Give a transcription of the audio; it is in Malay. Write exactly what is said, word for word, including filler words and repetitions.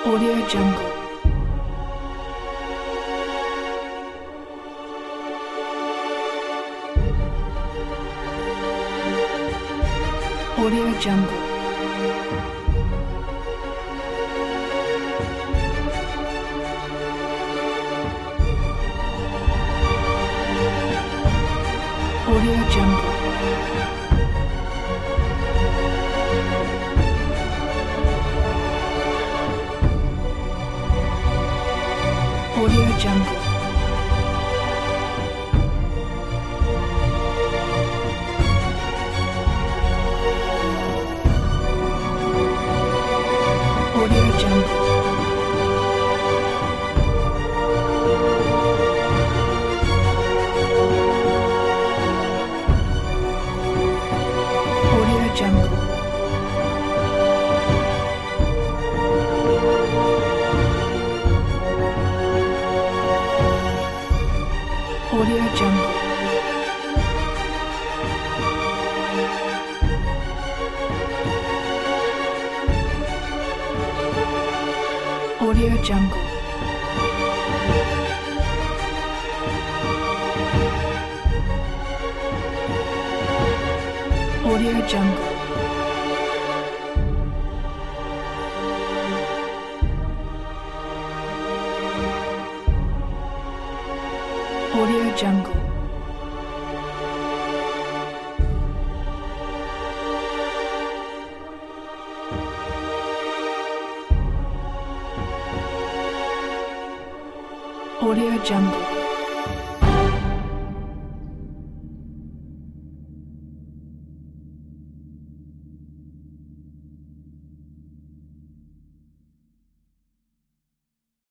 Audio Jungle. Audio Jungle. Audio Jungle. Audio Jungle. Audio Jungle. Audio Jungle. Audio Jungle. Audio Jungle. Audio Jungle. Audio Jungle. Audio Jungle.